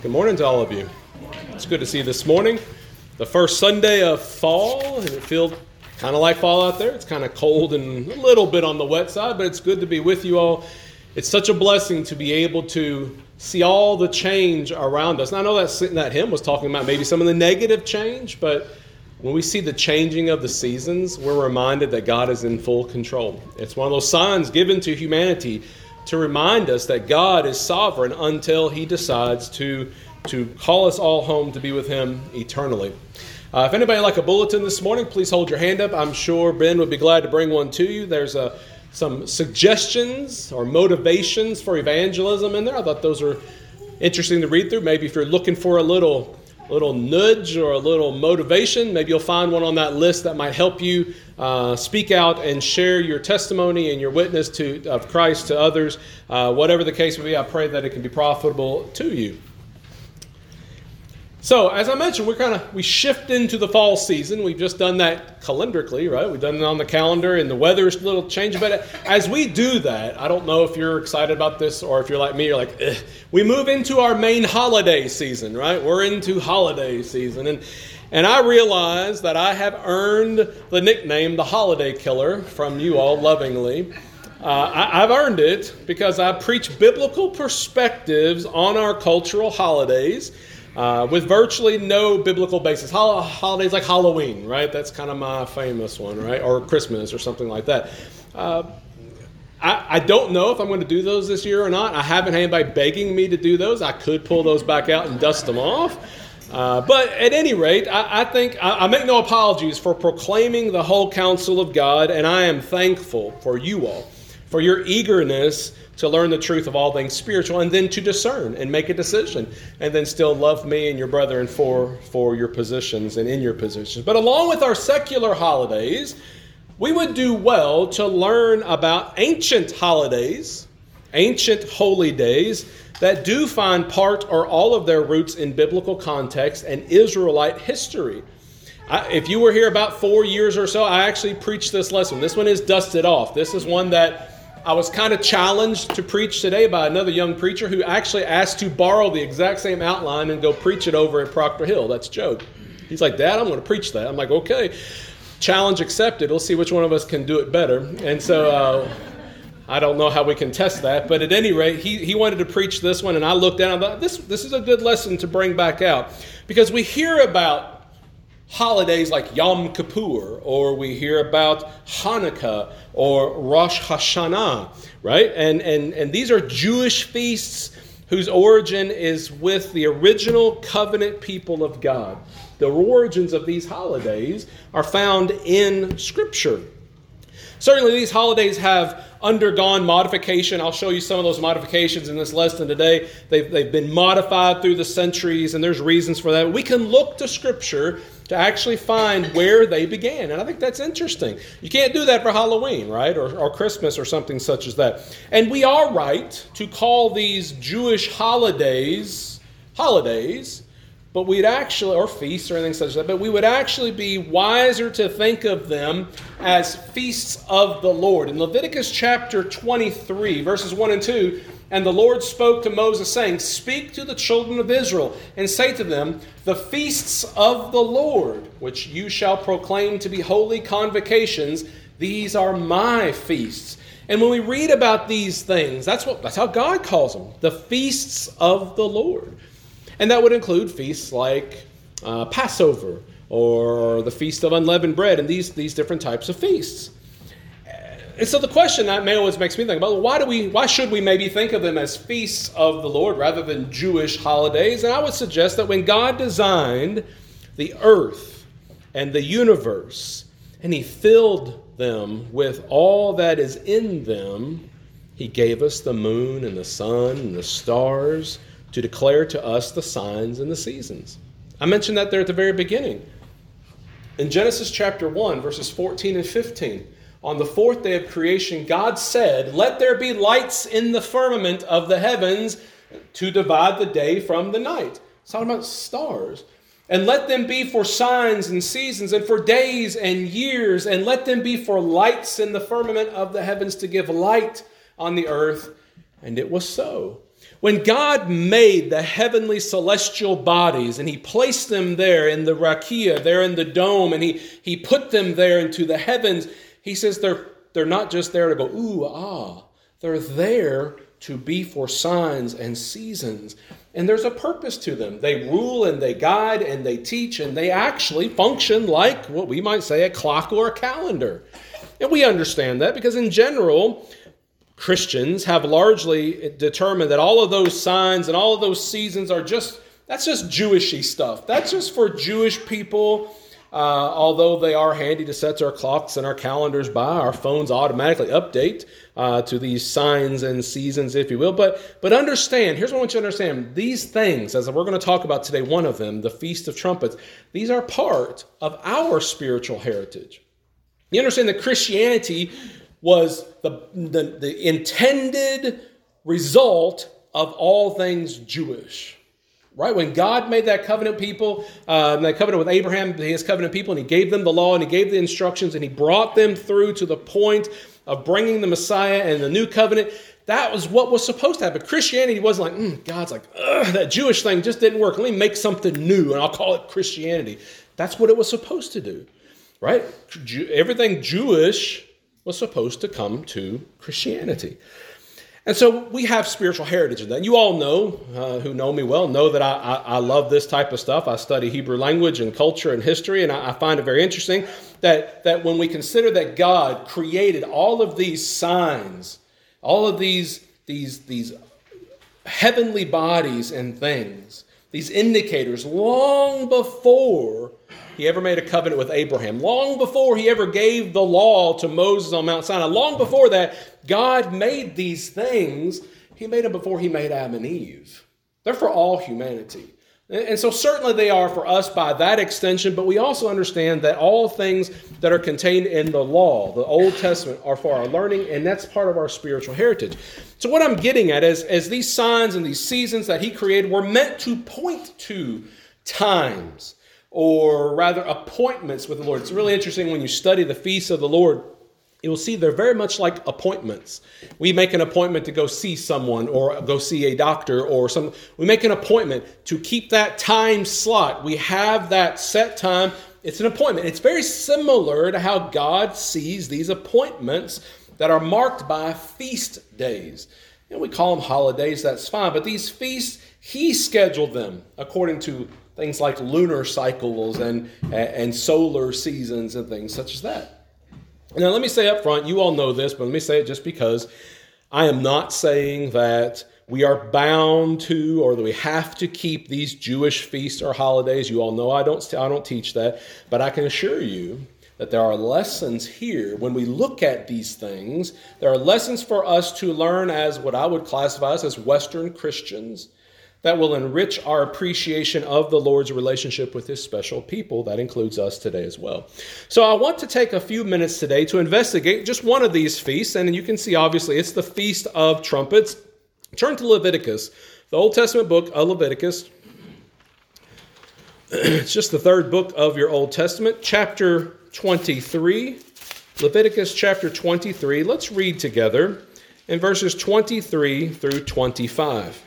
Good morning to all of you. It's good to see you this morning. The first Sunday of fall, and it feels kind of like fall out there. It's kind of cold and a little bit on the wet side, but it's good to be with you all. It's such a blessing to be able to see all the change around us. And I know that hymn was talking about maybe some of the negative change, but when we see the changing of the seasons, we're reminded that God is in full control. It's one of those signs given to humanity to remind us that God is sovereign until He decides to call us all home to be with Him eternally. If anybody would like a bulletin this morning, please hold your hand up. I'm sure Ben would be glad to bring one to you. There's some suggestions or motivations for evangelism in there. I thought those are interesting to read through. Maybe if you're looking for a little nudge or a little motivation, maybe you'll find one on that list that might help you speak out and share your testimony and your witness of Christ to others. Whatever the case may be, I pray that it can be profitable to you. So, as I mentioned, we shift into the fall season. We've just done that calendarically, right? We've done it on the calendar, and the weather's a little changing. But as we do that, I don't know if you're excited about this or if you're like me, you're like, ugh. We move into our main holiday season, right? We're into holiday season. And I realize that I have earned the nickname, the Holiday Killer, from you all lovingly. I've earned it because I preach biblical perspectives on our cultural holidays. With virtually no biblical basis. Holidays like Halloween, right? That's kind of my famous one, right? Or Christmas or something like that. I don't know if I'm going to do those this year or not. I haven't had anybody begging me to do those. I could pull those back out and dust them off. But at any rate, I think I make no apologies for proclaiming the whole counsel of God, and I am thankful for you all, for your eagerness to learn the truth of all things spiritual, and then to discern and make a decision, and then still love me and your brethren for your positions and in your positions. But along with our secular holidays, we would do well to learn about ancient holidays, ancient holy days that do find part or all of their roots in biblical context and Israelite history. If you were here about 4 years or so, I actually preached this lesson. This one is dusted off. This is one that I was kind of challenged to preach today by another young preacher who actually asked to borrow the exact same outline and go preach it over at Proctor Hill. That's Joe. He's like, Dad, I'm going to preach that. I'm like, okay, challenge accepted. We'll see which one of us can do it better. And so I don't know how we can test that. But at any rate, he wanted to preach this one. And I looked down and I thought, this is a good lesson to bring back out. Because we hear about holidays like Yom Kippur, or we hear about Hanukkah or Rosh Hashanah, right? And these are Jewish feasts whose origin is with the original covenant people of God. The origins of these holidays are found in Scripture. Certainly these holidays have undergone modification. I'll show you some of those modifications in this lesson today. They've been modified through the centuries, and there's reasons for that. We can look to Scripture to actually find where they began. And I think that's interesting. You can't do that for Halloween, right? Or Christmas or something such as that. And we are right to call these Jewish holidays, but we'd actually, or feasts or anything such as that, but we would actually be wiser to think of them as feasts of the Lord. In Leviticus chapter 23, verses 1 and 2, and the Lord spoke to Moses, saying, Speak to the children of Israel, and say to them, The feasts of the Lord, which you shall proclaim to be holy convocations, these are my feasts. And when we read about these things, that's how God calls them, the feasts of the Lord. And that would include feasts like Passover or the Feast of Unleavened Bread and these different types of feasts. And so the question that always makes me think about, why should we maybe think of them as feasts of the Lord rather than Jewish holidays? And I would suggest that when God designed the earth and the universe, and He filled them with all that is in them, He gave us the moon and the sun and the stars to declare to us the signs and the seasons. I mentioned that there at the very beginning. In Genesis chapter 1, verses 14 and 15, on the fourth day of creation, God said, Let there be lights in the firmament of the heavens to divide the day from the night. It's talking about stars. And let them be for signs and seasons and for days and years. And let them be for lights in the firmament of the heavens to give light on the earth. And it was so. When God made the heavenly celestial bodies and he placed them there in the rakia, there in the dome, and he put them there into the heavens, he says they're not just there to go, ooh, ah. They're there to be for signs and seasons. And there's a purpose to them. They rule and they guide and they teach, and they actually function like what we might say a clock or a calendar. And we understand that because in general, Christians have largely determined that all of those signs and all of those seasons that's just Jewishy stuff. That's just for Jewish people. Although they are handy to set our clocks and our calendars by, our phones automatically update to these signs and seasons, if you will. But understand, here's what I want you to understand. These things, as we're going to talk about today, one of them, the Feast of Trumpets, these are part of our spiritual heritage. You understand that Christianity was the intended result of all things Jewish. Right? When God made that covenant people, that covenant with Abraham, his covenant people, and he gave them the law and he gave the instructions and he brought them through to the point of bringing the Messiah and the new covenant, that was what was supposed to happen. Christianity wasn't like, God's like, that Jewish thing just didn't work. Let me make something new and I'll call it Christianity. That's what it was supposed to do. Right? Everything Jewish was supposed to come to Christianity. And so we have spiritual heritage in that. You all know, who know me well, know that I love this type of stuff. I study Hebrew language and culture and history, and I find it very interesting that when we consider that God created all of these signs, all of these heavenly bodies and things, these indicators, long before he ever made a covenant with Abraham, long before he ever gave the law to Moses on Mount Sinai, long before that, God made these things. He made them before he made Adam and Eve. They're for all humanity. And so certainly they are for us by that extension, but we also understand that all things that are contained in the law, the Old Testament, are for our learning, and that's part of our spiritual heritage. So what I'm getting at is, as these signs and these seasons that he created were meant to point to times, or rather appointments with the Lord. It's really interesting when you study the feasts of the Lord, you'll see they're very much like appointments. We make an appointment to go see someone or go see a doctor or some. We make an appointment to keep that time slot. We have that set time. It's an appointment. It's very similar to how God sees these appointments that are marked by feast days. And we call them holidays, that's fine. But these feasts, he scheduled them according to things like lunar cycles and solar seasons and things such as that. Now, let me say up front, you all know this, but let me say it just because I am not saying that we are bound to or that we have to keep these Jewish feasts or holidays. You all know I don't teach that, but I can assure you that there are lessons here. When we look at these things, there are lessons for us to learn as what I would classify as Western Christians that will enrich our appreciation of the Lord's relationship with his special people. That includes us today as well. So I want to take a few minutes today to investigate just one of these feasts. And you can see, obviously, it's the Feast of Trumpets. Turn to Leviticus, the Old Testament book of Leviticus. It's just the third book of your Old Testament, chapter 23. Leviticus chapter 23. Let's read together in verses 23 through 25.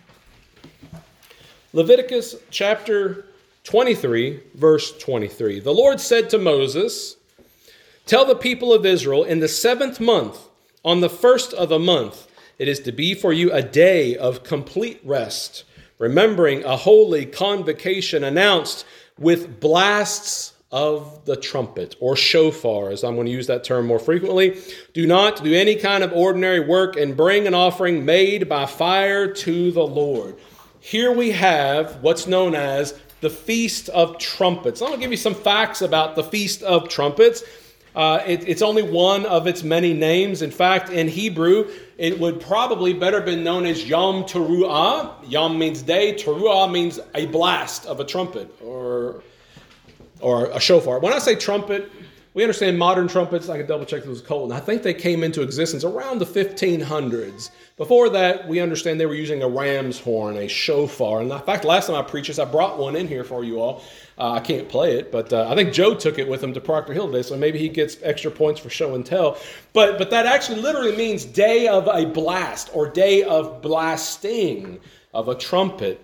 Leviticus chapter 23, verse 23. The Lord said to Moses, "Tell the people of Israel, in the 7th month, on the 1st of the month, it is to be for you a day of complete rest, remembering a holy convocation announced with blasts of the trumpet," or shofar, as I'm going to use that term more frequently. "Do not do any kind of ordinary work and bring an offering made by fire to the Lord." Here we have what's known as the Feast of Trumpets. I'm going to give you some facts about the Feast of Trumpets. It's only one of its many names. In fact, in Hebrew, it would probably better been known as Yom Teruah. Yom means day. Teruah means a blast of a trumpet or a shofar. When I say trumpet, We understand modern trumpets. I can double check those Colton. I think they came into existence around the 1500s. Before that, we understand they were using a ram's horn, a shofar. And in fact, last time I preached this, I brought one in here for you all. I can't play it, but I think Joe took it with him to Proctor Hill today, so maybe he gets extra points for show and tell. But that actually literally means day of a blast or day of blasting of a trumpet.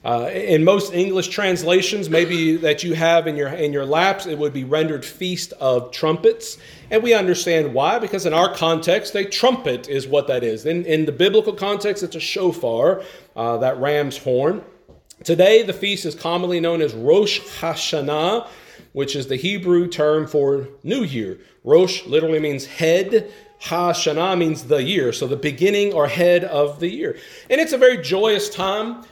In most English translations, maybe that you have in your laps, it would be rendered Feast of Trumpets. And we understand why, because in our context, a trumpet is what that is. In the biblical context, it's a shofar, that ram's horn. Today, the feast is commonly known as Rosh Hashanah, which is the Hebrew term for New Year. Rosh literally means head. Hashanah means the year, so the beginning or head of the year. And it's a very joyous time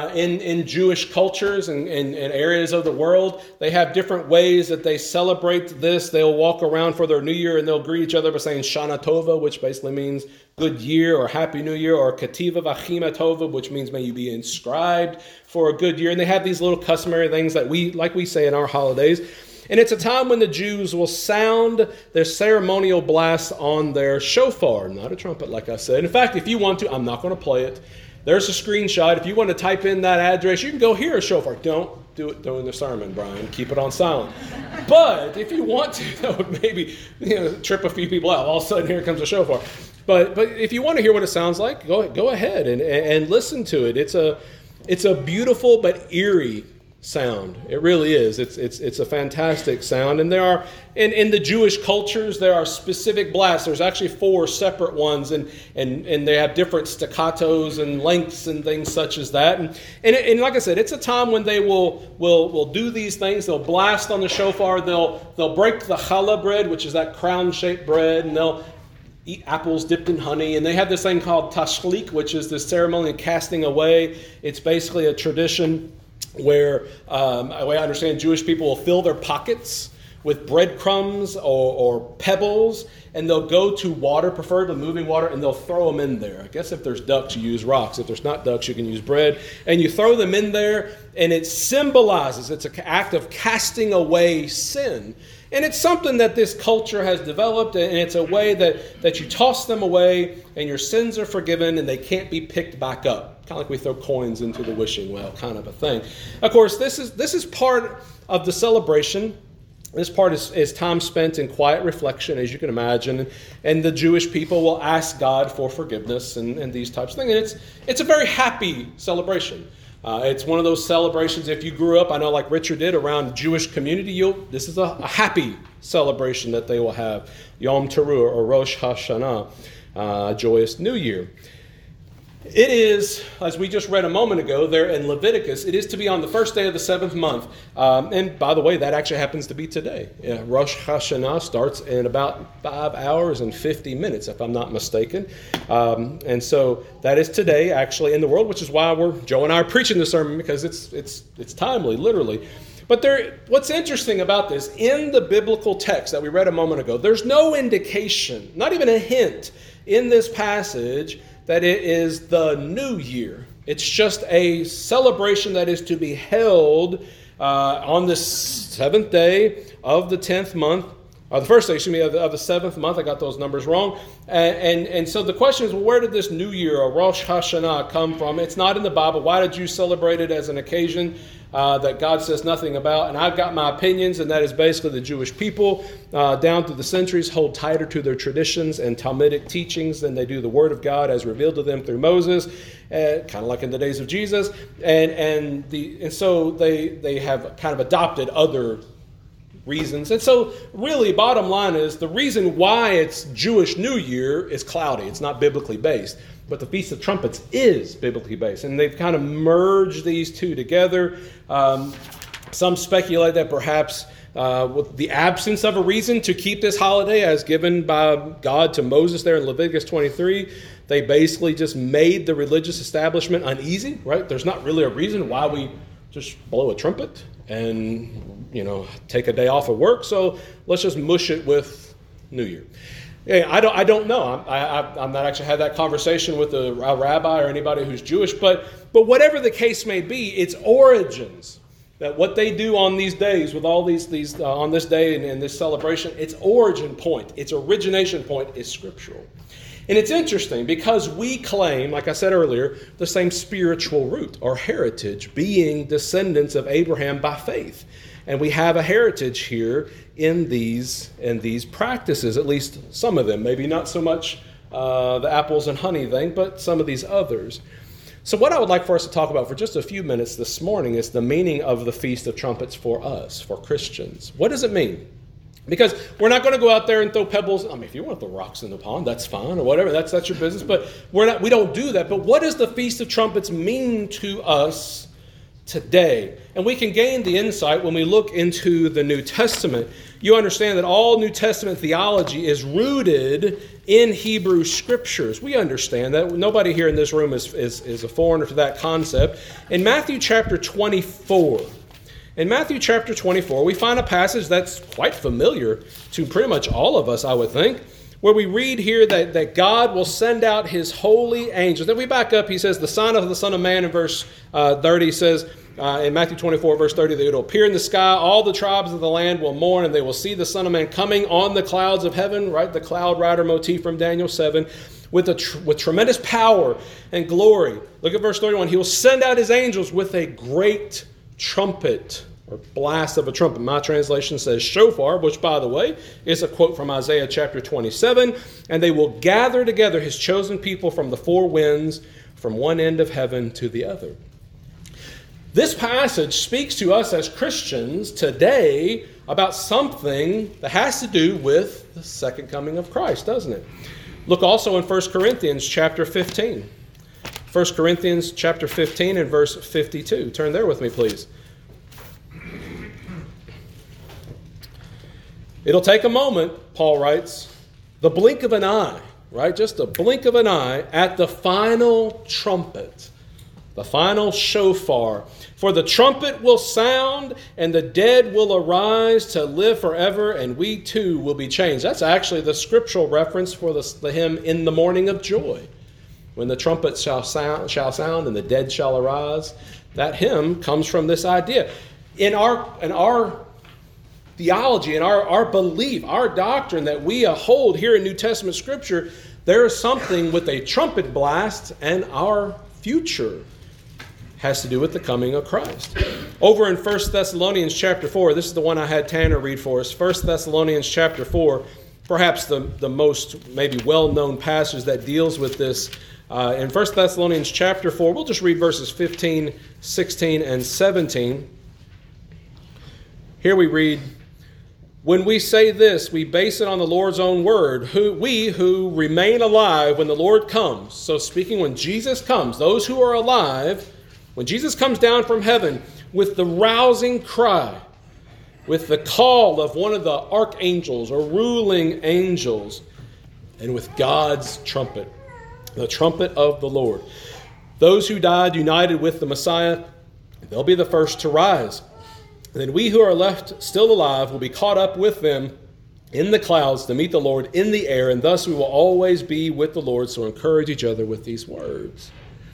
in Jewish cultures and areas of the world. They have different ways that they celebrate this. They'll walk around for their New Year and they'll greet each other by saying Shana Tova, which basically means good year or Happy New Year, or Kativa Vachima Tova, which means may you be inscribed for a good year. And they have these little customary things that we say in our holidays. And it's a time when the Jews will sound their ceremonial blast on their shofar, not a trumpet, like I said. In fact, if you want to, I'm not going to play it. There's a screenshot. If you want to type in that address, you can go hear a shofar. Don't do it during the sermon, Brian. Keep it on silent. But if you want to, that would maybe trip a few people out. All of a sudden, here comes a shofar. But if you want to hear what it sounds like, go ahead and listen to it. It's a beautiful but eerie sound. It really is. It's a fantastic sound. And there are, in the Jewish cultures, there are specific blasts. There's actually 4 separate ones, and they have different staccatos and lengths and things such as that. And like I said, it's a time when they will do these things. They'll blast on the shofar. They'll break the challah bread, which is that crown-shaped bread, and they'll eat apples dipped in honey. And they have this thing called tashlik, which is the ceremony of casting away. It's basically a tradition where, the way I understand, Jewish people will fill their pockets with breadcrumbs or pebbles, and they'll go to water, preferably moving water, and they'll throw them in there. I guess if there's ducks, you use rocks. If there's not ducks, you can use bread. And you throw them in there, and it symbolizes, it's an act of casting away sin. And it's something that this culture has developed, and it's a way that you toss them away, and your sins are forgiven, and they can't be picked back up. Kind of like we throw coins into the wishing well, kind of a thing. Of course, this is part of the celebration. This part is time spent in quiet reflection, as you can imagine, and the Jewish people will ask God for forgiveness and these types of things. And it's a very happy celebration. It's one of those celebrations, if you grew up, I know like Richard did, around Jewish community, this is a happy celebration that they will have. Yom Teruah, or Rosh Hashanah, joyous New Year. It is, as we just read a moment ago there in Leviticus, it is to be on the first day of the 7th month. And by the way, that actually happens to be today. Rosh Hashanah starts in about 5 hours and 50 minutes, if I'm not mistaken. And so that is today, actually, in the world, which is why Joe and I are preaching this sermon, because it's timely, literally. But what's interesting about this, in the biblical text that we read a moment ago, there's no indication, not even a hint in this passage that it is the new year. It's just a celebration that is to be held on the 7th day of the 10th month, or the first day, of the 7th month. I got those numbers wrong. And so the question is, well, where did this new year, or Rosh Hashanah, come from? It's not in the Bible. Why did you celebrate it as an occasion that God says nothing about? And I've got my opinions, and that is basically the Jewish people down through the centuries hold tighter to their traditions and Talmudic teachings than they do the Word of God as revealed to them through Moses, kind of like in the days of Jesus. And so they have kind of adopted other reasons. And so really, bottom line is, the reason why it's Jewish New Year is cloudy. It's not biblically based. But the Feast of Trumpets is biblically based. And they've kind of merged these two together. Some speculate that perhaps with the absence of a reason to keep this holiday as given by God to Moses there in Leviticus 23, they basically just made the religious establishment uneasy, right? There's not really a reason why we just blow a trumpet and, take a day off of work. So let's just mush it with New Year. Yeah, I don't know. I'm not actually had that conversation with a rabbi or anybody who's Jewish, but whatever the case may be, its origins that what they do on these days with all these on this day and this celebration, its origin point, its origination point is scriptural. And it's interesting because we claim, like I said earlier, the same spiritual root or heritage, being descendants of Abraham by faith. And we have a heritage here in these practices, at least some of them. Maybe not so much the apples and honey thing, but some of these others. So what I would like for us to talk about for just a few minutes this morning is the meaning of the Feast of Trumpets for us, for Christians. What does it mean? Because we're not going to go out there and throw pebbles. I mean, if you want to throw rocks in the pond, that's fine, or whatever. That's your business. But we don't do that. But what does the Feast of Trumpets mean to us today? And we can gain the insight when we look into the New Testament. You understand that all New Testament theology is rooted in Hebrew Scriptures. We understand that. Nobody here in this room is a foreigner to that concept. In Matthew chapter 24, we find a passage that's quite familiar to pretty much all of us, I would think, where we read here that God will send out his holy angels. Then we back up, he says, the sign of the Son of Man in verse 30 says, in Matthew 24, verse 30, that it will appear in the sky, all the tribes of the land will mourn, and they will see the Son of Man coming on the clouds of heaven, right? The cloud rider motif from Daniel 7, with tremendous power and glory. Look at verse 31. He will send out his angels with a great trumpet, or blast of a trumpet. My translation says shofar, which, by the way, is a quote from Isaiah chapter 27. And they will gather together his chosen people from the four winds, from one end of heaven to the other. This passage speaks to us as Christians today about something that has to do with the second coming of Christ, doesn't it? Look also in 1 Corinthians chapter 15. 1 Corinthians chapter 15 and verse 52. Turn there with me, please. It'll take a moment, Paul writes, the blink of an eye, right? Just a blink of an eye at the final trumpet, the final shofar. For the trumpet will sound, and the dead will arise to live forever, and we too will be changed. That's actually the scriptural reference for the hymn, In the Morning of Joy. When the trumpet shall sound, and the dead shall arise. That hymn comes from this idea. In our theology and our belief, our doctrine that we hold here in New Testament Scripture, there is something with a trumpet blast, and our future has to do with the coming of Christ. Over in 1 Thessalonians chapter 4, this is the one I had Tanner read for us, 1 Thessalonians chapter 4, perhaps the most maybe well-known passage that deals with this. In 1 Thessalonians chapter 4, we'll just read verses 15, 16, and 17. Here we read, when we say this, we base it on the Lord's own word. We who remain alive when the Lord comes. So speaking when Jesus comes, those who are alive, when Jesus comes down from heaven with the rousing cry, with the call of one of the archangels or ruling angels, and with God's trumpet, the trumpet of the Lord. Those who died united with the Messiah, they'll be the first to rise. And then we who are left still alive will be caught up with them in the clouds to meet the Lord in the air, and thus we will always be with the Lord. So encourage each other with these words.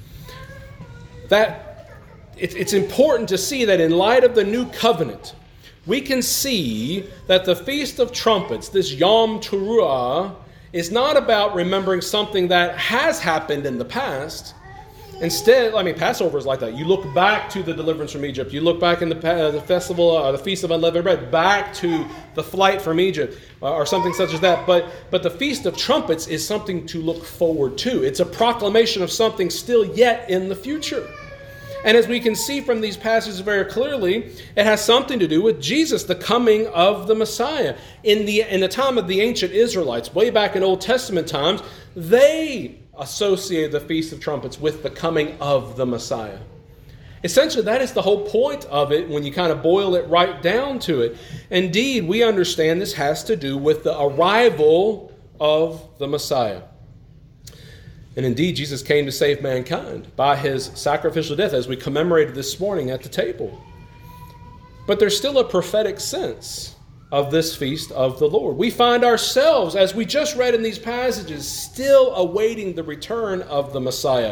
It's important to see that in light of the new covenant, we can see that the Feast of Trumpets, this Yom Teruah, is not about remembering something that has happened in the past. Instead, Passover is like that. You look back to the deliverance from Egypt. You look back in the festival, the Feast of Unleavened Bread, back to the flight from Egypt, or something such as that. But the Feast of Trumpets is something to look forward to. It's a proclamation of something still yet in the future. And as we can see from these passages very clearly, it has something to do with Jesus, the coming of the Messiah. In the time of the ancient Israelites, way back in Old Testament times, they associated the Feast of Trumpets with the coming of the Messiah. Essentially, that is the whole point of it when you kind of boil it right down to it. Indeed, we understand this has to do with the arrival of the Messiah. And indeed, Jesus came to save mankind by his sacrificial death, as we commemorated this morning at the table. But there's still a prophetic sense of this feast of the Lord. We find ourselves, as we just read in these passages, still awaiting the return of the Messiah.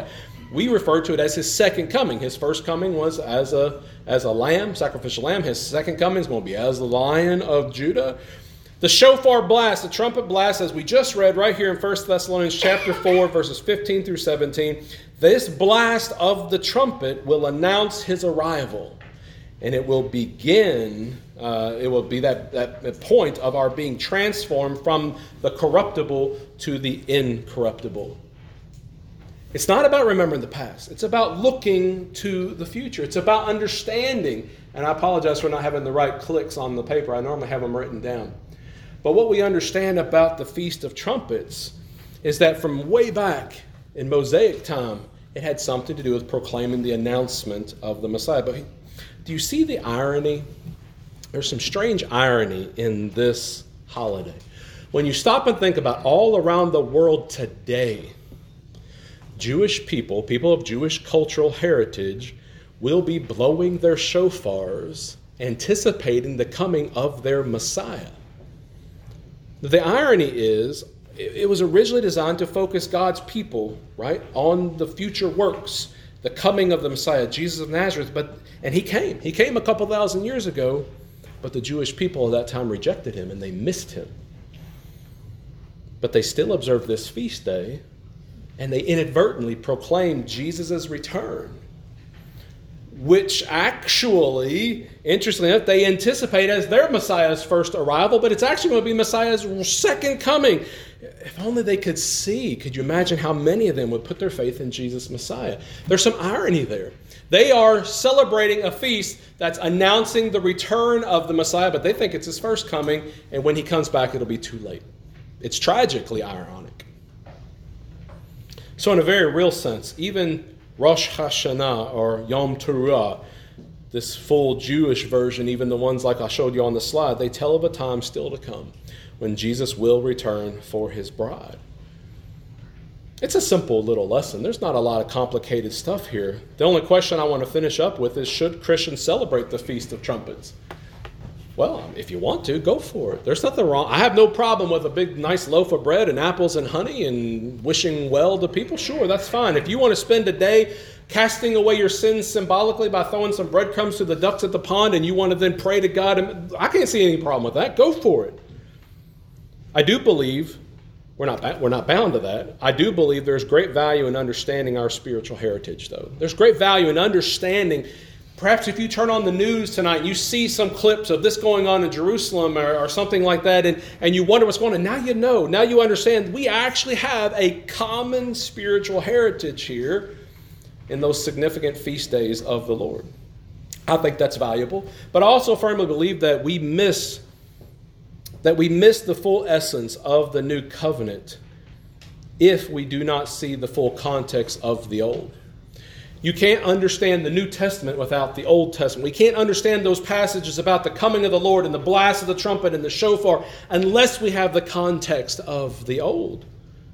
We refer to it as his second coming. His first coming was as a lamb, sacrificial lamb. His second coming is going to be as the Lion of Judah. The shofar blast, the trumpet blast, as we just read right here in 1 Thessalonians chapter 4, verses 15 through 17, this blast of the trumpet will announce his arrival. And it will begin, it will be that point of our being transformed from the corruptible to the incorruptible. It's not about remembering the past. It's about looking to the future. It's about understanding. And I apologize for not having the right clicks on the paper. I normally have them written down. But what we understand about the Feast of Trumpets is that from way back in Mosaic time, it had something to do with proclaiming the announcement of the Messiah. But do you see the irony? There's some strange irony in this holiday. When you stop and think about all around the world today, Jewish people of Jewish cultural heritage, will be blowing their shofars, anticipating the coming of their Messiah. The irony is, it was originally designed to focus God's people, right, on the future works, the coming of the Messiah, Jesus of Nazareth. And he came. He came a couple thousand years ago, but the Jewish people at that time rejected him and they missed him. But they still observed this feast day, and they inadvertently proclaimed Jesus' return, which actually, interestingly enough, they anticipate as their Messiah's first arrival, but it's actually going to be Messiah's second coming. If only they could see. Could you imagine how many of them would put their faith in Jesus Messiah? There's some irony there. They are celebrating a feast that's announcing the return of the Messiah, but they think it's his first coming, and when he comes back, it'll be too late. It's tragically ironic. So in a very real sense, even Rosh Hashanah or Yom Teruah, this full Jewish version, even the ones like I showed you on the slide, they tell of a time still to come when Jesus will return for his bride. It's a simple little lesson. There's not a lot of complicated stuff here. The only question I want to finish up with is, should Christians celebrate the Feast of Trumpets? Well, if you want to, go for it. There's nothing wrong. I have no problem with a big, nice loaf of bread and apples and honey and wishing well to people. Sure, that's fine. If you want to spend a day casting away your sins symbolically by throwing some breadcrumbs to the ducks at the pond and you want to then pray to God, I can't see any problem with that. Go for it. I do believe, we're not bound to that. I do believe there's great value in understanding our spiritual heritage, though. There's great value in understanding. Perhaps if you turn on the news tonight and you see some clips of this going on in Jerusalem or something like that, and you wonder what's going on, now you know, now you understand we actually have a common spiritual heritage here in those significant feast days of the Lord. I think that's valuable, but I also firmly believe that we miss the full essence of the new covenant if we do not see the full context of the old. You can't understand the New Testament without the Old Testament. We can't understand those passages about the coming of the Lord and the blast of the trumpet and the shofar unless we have the context of the Old.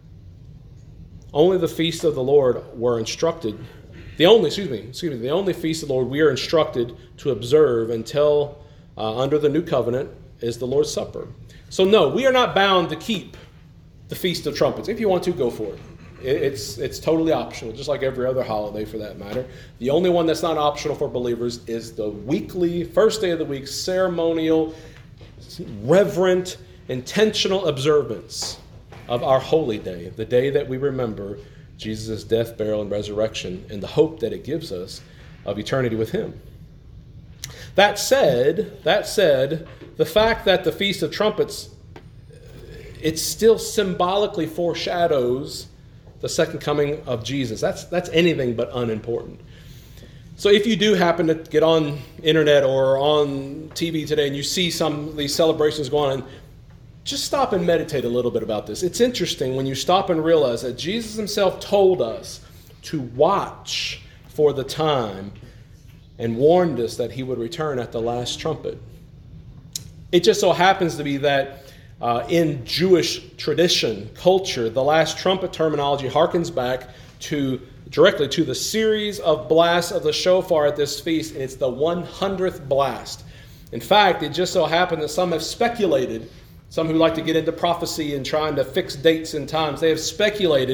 Only the feast of the Lord were instructed. The only feast of the Lord we are instructed to observe until under the New Covenant is the Lord's Supper. So no, we are not bound to keep the Feast of Trumpets. If you want to, go for it. It's totally optional, just like every other holiday for that matter. The only one that's not optional for believers is the weekly, first day of the week, ceremonial, reverent, intentional observance of our holy day, the day that we remember Jesus' death, burial, and resurrection, and the hope that it gives us of eternity with him. That said, the fact that the Feast of Trumpets, it still symbolically foreshadows the second coming of Jesus. That's anything but unimportant. So if you do happen to get on internet or on TV today and you see some of these celebrations going on, just stop and meditate a little bit about this. It's interesting when you stop and realize that Jesus himself told us to watch for the time and warned us that he would return at the last trumpet. It just so happens to be that in Jewish tradition, culture, the last trumpet terminology harkens back directly to the series of blasts of the shofar at this feast, and it's the 100th blast. In fact, it just so happened that some have speculated, some who like to get into prophecy and trying to fix dates and times, they have speculated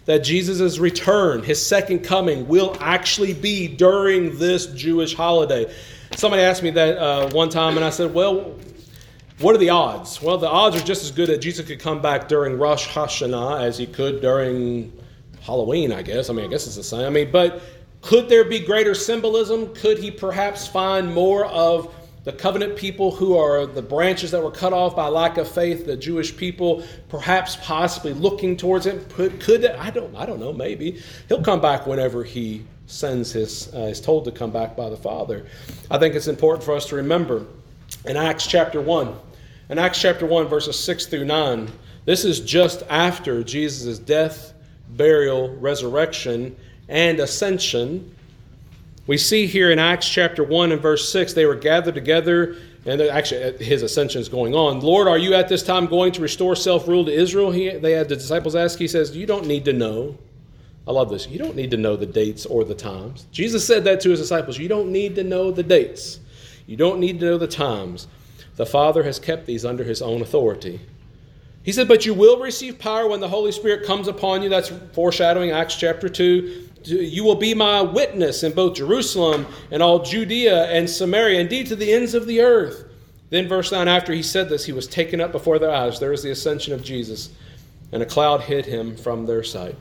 that Jesus' return, his second coming, will actually be during this Jewish holiday. Somebody asked me that one time, and I said, well, what are the odds? Well, the odds are just as good that Jesus could come back during Rosh Hashanah as he could during Halloween, I guess. I guess it's the same. But could there be greater symbolism? Could he perhaps find more of the covenant people who are the branches that were cut off by lack of faith, the Jewish people, perhaps possibly looking towards him? Could I don't know, maybe. He'll come back whenever he sends is told to come back by the Father. I think it's important for us to remember in Acts chapter 1. In Acts chapter 1, verses 6 through 9, this is just after Jesus' death, burial, resurrection, and ascension. We see here in Acts chapter 1 and verse 6, they were gathered together, and actually his ascension is going on. Lord, are you at this time going to restore self-rule to Israel? They had the disciples ask. He says, you don't need to know. I love this. You don't need to know the dates or the times. Jesus said that to his disciples. You don't need to know the dates. You don't need to know the times. The Father has kept these under his own authority. He said, but you will receive power when the Holy Spirit comes upon you. That's foreshadowing Acts chapter 2. You will be my witness in both Jerusalem and all Judea and Samaria, indeed to the ends of the earth. Then verse 9, after he said this, he was taken up before their eyes. There is the ascension of Jesus, and a cloud hid him from their sight.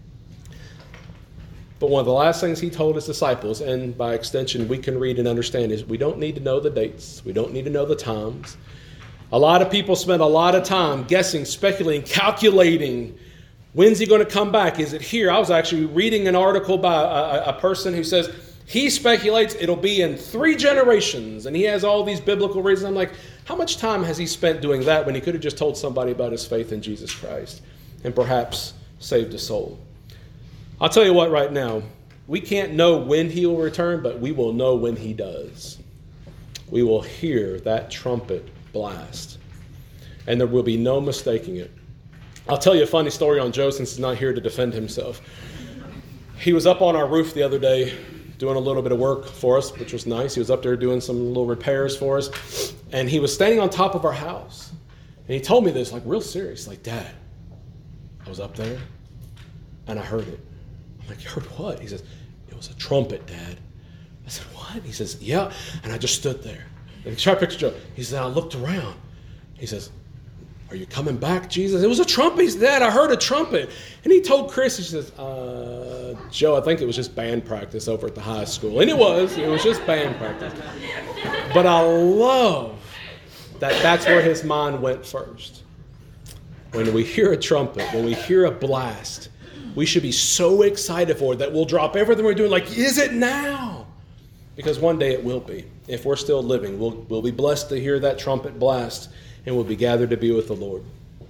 But one of the last things he told his disciples, and by extension we can read and understand, is we don't need to know the dates. We don't need to know the times. A lot of people spend a lot of time guessing, speculating, calculating. When's he going to come back? Is it here? I was actually reading an article by a person who says he speculates it'll be in 3 generations, and he has all these biblical reasons. I'm like, how much time has he spent doing that when he could have just told somebody about his faith in Jesus Christ and perhaps saved a soul? I'll tell you what right now, we can't know when he will return, but we will know when he does. We will hear that trumpet blast, and there will be no mistaking it. I'll tell you a funny story on Joe since he's not here to defend himself. He was up on our roof the other day doing a little bit of work for us, which was nice. He was up there doing some little repairs for us, and he was standing on top of our house. And he told me this, like real serious, like, Dad, I was up there and I heard it. I'm like, you heard what? He says, it was a trumpet, Dad. I said, what? He says, yeah. And I just stood there. And try to picture Joe. He said, I looked around. He says, are you coming back, Jesus? It was a trumpet. He said, Dad, I heard a trumpet. And he told Chris, he says, Joe, I think it was just band practice over at the high school. And it was just band practice. But I love that that's where his mind went first. When we hear a trumpet, when we hear a blast, we should be so excited for it that we'll drop everything we're doing, like, is it now? Because one day it will be. If we're still living, we'll be blessed to hear that trumpet blast, and we'll be gathered to be with the Lord.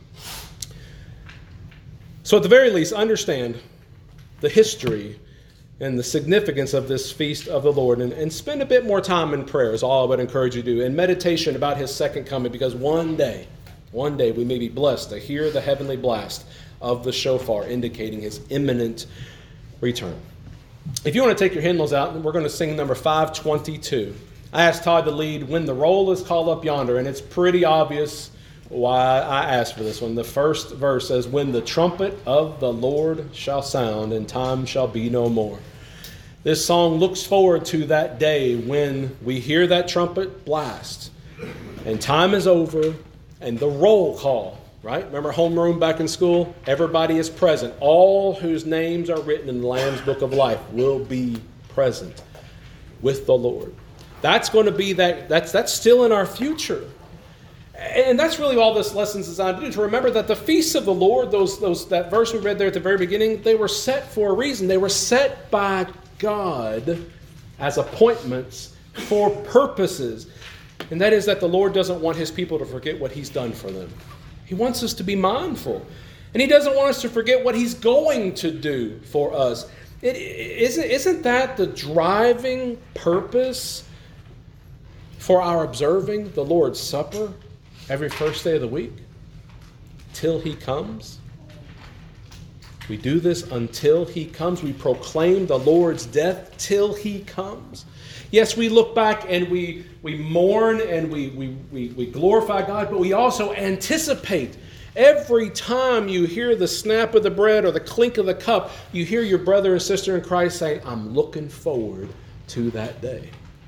So at the very least, understand the history and the significance of this feast of the Lord, and spend a bit more time in prayer is all I would encourage you to do, and meditation about his second coming, because one day we may be blessed to hear the heavenly blast of the shofar indicating his imminent return. If you want to take your hymnals out, we're going to sing number 522. I asked Todd to lead When the Roll is Called Up Yonder, and it's pretty obvious why I asked for this one. The first verse says, when the trumpet of the Lord shall sound and time shall be no more. This song looks forward to that day when we hear that trumpet blast and time is over and the roll call, right? Remember homeroom back in school? Everybody is present. All whose names are written in the Lamb's Book of Life will be present with the Lord. That's going to be that's still in our future. And that's really all this lesson is designed to do, to remember that the feasts of the Lord, that verse we read there at the very beginning, they were set for a reason. They were set by God as appointments for purposes. And that is that the Lord doesn't want his people to forget what he's done for them. He wants us to be mindful. And he doesn't want us to forget what he's going to do for us. Isn't that the driving purpose for our observing the Lord's Supper every first day of the week? Till he comes. We do this until he comes. We proclaim the Lord's death till he comes. Yes, we look back and we mourn and we glorify God, but we also anticipate Every time you hear the snap of the bread or the clink of the cup, you hear your brother and sister in Christ saying, I'm looking forward to that day.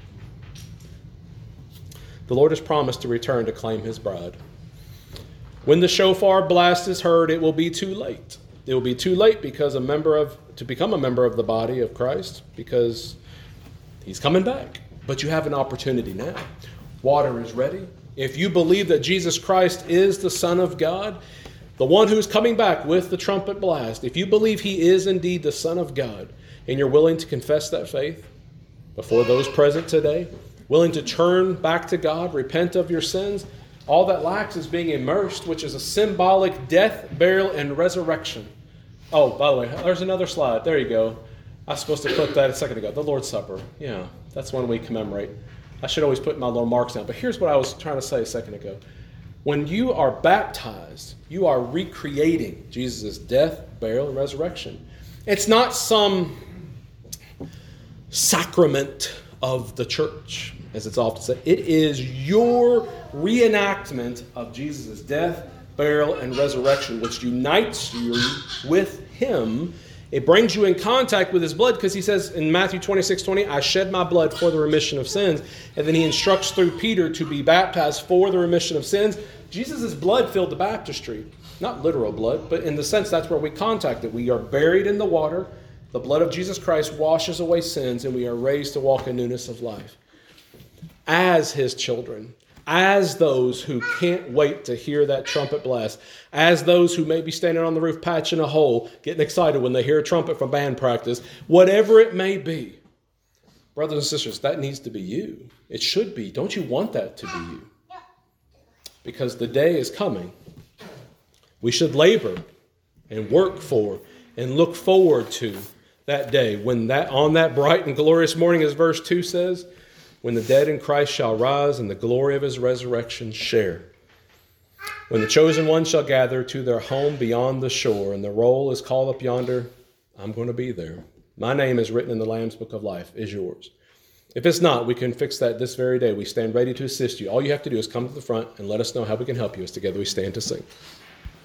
The Lord has promised to return to claim his bride. When the shofar blast is heard, it will be too late. It will be too late because to become a member of the body of Christ, because he's coming back. But you have an opportunity now. Water is ready. If you believe that Jesus Christ is the Son of God, the one who's coming back with the trumpet blast, if you believe he is indeed the Son of God, and you're willing to confess that faith before those present today, willing to turn back to God, repent of your sins, all that lacks is being immersed, which is a symbolic death, burial, and resurrection. Oh, by the way, there's another slide. There you go. I was supposed to click that a second ago. The Lord's Supper. Yeah, that's one we commemorate. I should always put my little marks down. But here's what I was trying to say a second ago. When you are baptized, you are recreating Jesus' death, burial, and resurrection. It's not some sacrament of the church, as it's often said. It is your reenactment of Jesus' death, burial, and resurrection, which unites you with him. It brings you in contact with his blood, because he says in Matthew 26:20, I shed my blood for the remission of sins. And then he instructs through Peter to be baptized for the remission of sins. Jesus' blood filled the baptistry. Not literal blood, but in the sense that's where we contact it. We are buried in the water. The blood of Jesus Christ washes away sins, and we are raised to walk in newness of life. As his children, as those who can't wait to hear that trumpet blast, as those who may be standing on the roof patching a hole, getting excited when they hear a trumpet from band practice, whatever it may be, brothers and sisters, that needs to be you. It should be. Don't you want that to be you? Because the day is coming. We should labor and work for and look forward to that day when on that bright and glorious morning, as verse 2 says, when the dead in Christ shall rise and the glory of his resurrection share. When the chosen ones shall gather to their home beyond the shore, and the roll is called up yonder, I'm going to be there. My name is written in the Lamb's Book of Life. Is yours. If it's not, we can fix that this very day. We stand ready to assist you. All you have to do is come to the front and let us know how we can help you as together we stand to sing.